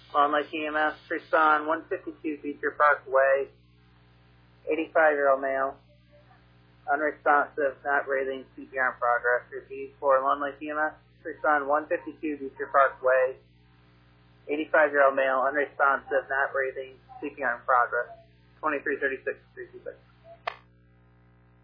Long Lake EMS, respond 152 Beecher Park Way, 85-year-old male, unresponsive, not breathing, CPR in progress. Repeat for Long Lake EMS, respond 152 Beecher Park Way, 85-year-old male, unresponsive, not breathing, CPR in progress. 2336, 326.